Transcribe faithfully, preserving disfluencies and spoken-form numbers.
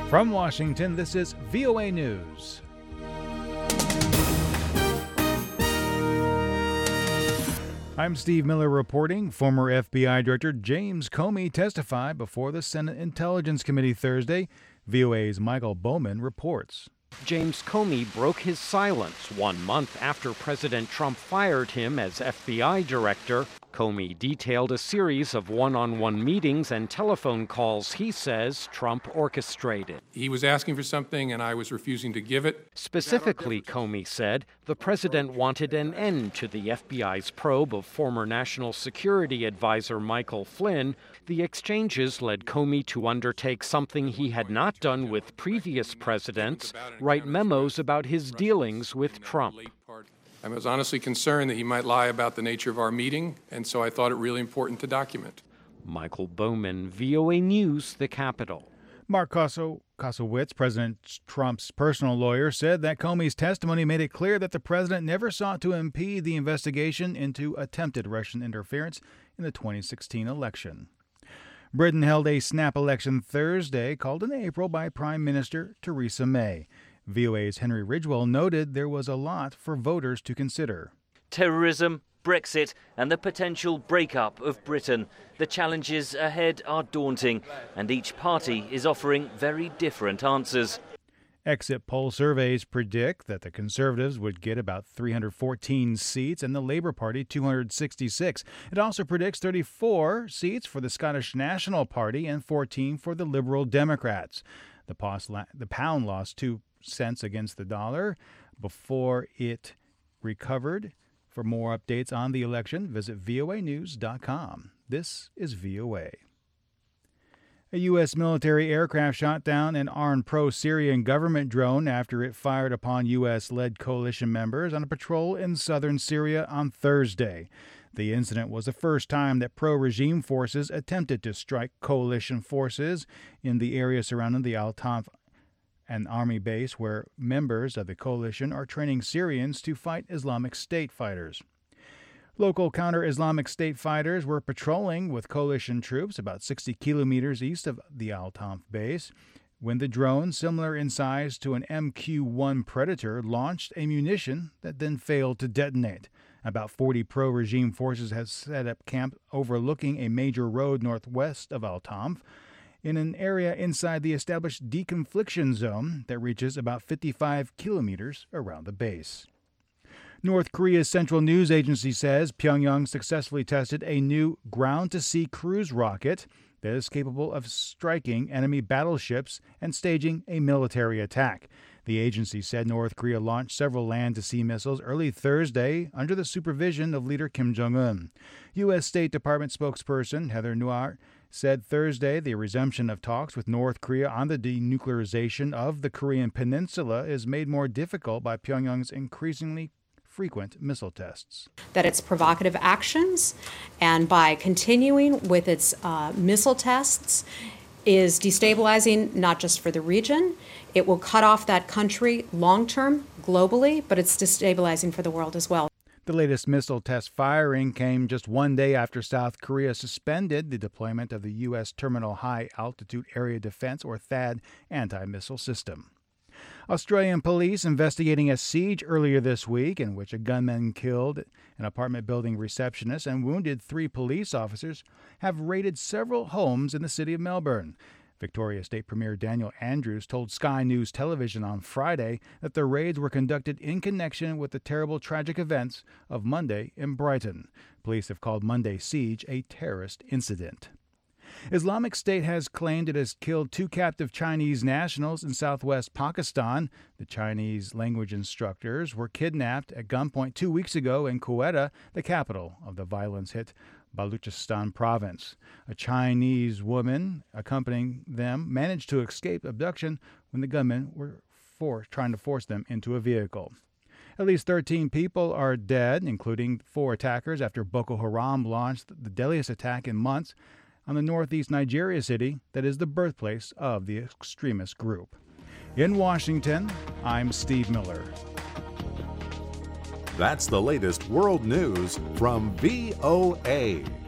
From Washington, this is V O A News. I'm Steve Miller reporting. Former F B I Director James Comey testified before the Senate Intelligence Committee Thursday. V O A's Michael Bowman reports. James Comey broke his silence one month after President Trump fired him as F B I director. Comey detailed a series of one-on-one meetings and telephone calls he says Trump orchestrated. He was asking for something and I was refusing to give it. Specifically, Comey said, the president wanted an end to the F B I's probe of former National Security Advisor Michael Flynn. The exchanges led Comey to undertake something he had not done with previous presidents, write memos about his dealings with Trump. I was honestly concerned that he might lie about the nature of our meeting, and so I thought it really important to document. Michael Bowman, V O A News, the Capitol. Mark Koso, Kosowitz, President Trump's personal lawyer, said that Comey's testimony made it clear that the president never sought to impede the investigation into attempted Russian interference in the twenty sixteen election. Britain held a snap election Thursday, called in April by Prime Minister Theresa May. V O A's Henry Ridgewell noted there was a lot for voters to consider. Terrorism, Brexit, and the potential breakup of Britain. The challenges ahead are daunting, and each party is offering very different answers. Exit poll surveys predict that the Conservatives would get about three hundred fourteen seats and the Labour Party two hundred sixty-six. It also predicts thirty-four seats for the Scottish National Party and fourteen for the Liberal Democrats. The pound lost two cents against the dollar before it recovered. For more updates on the election, visit V O A news dot com. This is V O A. A U S military aircraft shot down an armed pro-Syrian government drone after it fired upon U S-led coalition members on a patrol in southern Syria on Thursday. The incident was the first time that pro-regime forces attempted to strike coalition forces in the area surrounding the Al-Tanf, an army base where members of the coalition are training Syrians to fight Islamic State fighters. Local counter-Islamic State fighters were patrolling with coalition troops about sixty kilometers east of the Al-Tanf base when the drone, similar in size to an M Q one Predator, launched a munition that then failed to detonate. About forty pro-regime forces have set up camp overlooking a major road northwest of Al-Tanf, in an area inside the established deconfliction zone that reaches about fifty-five kilometers around the base. North Korea's central news agency says Pyongyang successfully tested a new ground-to-sea cruise rocket that is capable of striking enemy battleships and staging a military attack. The agency said North Korea launched several land-to-sea missiles early Thursday under the supervision of leader Kim Jong-un. U S. State Department spokesperson Heather Nauert said Thursday the resumption of talks with North Korea on the denuclearization of the Korean peninsula is made more difficult by Pyongyang's increasingly frequent missile tests. That its provocative actions and by continuing with its uh, missile tests is destabilizing not just for the region. It will cut off that country long-term, globally, but it's destabilizing for the world as well. The latest missile test firing came just one day after South Korea suspended the deployment of the U S Terminal High Altitude Area Defense, or THAAD, anti-missile system. Australian police investigating a siege earlier this week in which a gunman killed an apartment building receptionist and wounded three police officers have raided several homes in the city of Melbourne. Victoria State Premier Daniel Andrews told Sky News Television on Friday that the raids were conducted in connection with the terrible tragic events of Monday in Brighton. Police have called Monday's siege a terrorist incident. Islamic State has claimed it has killed two captive Chinese nationals in southwest Pakistan. The Chinese language instructors were kidnapped at gunpoint two weeks ago in Quetta, the capital of the violence-hit Baluchistan province. A Chinese woman accompanying them managed to escape abduction when the gunmen were for, trying to force them into a vehicle. At least thirteen people are dead, including four attackers, after Boko Haram launched the deadliest attack in months on the northeast Nigeria city that is the birthplace of the extremist group. In Washington, I'm Steve Miller. That's the latest world news from V O A.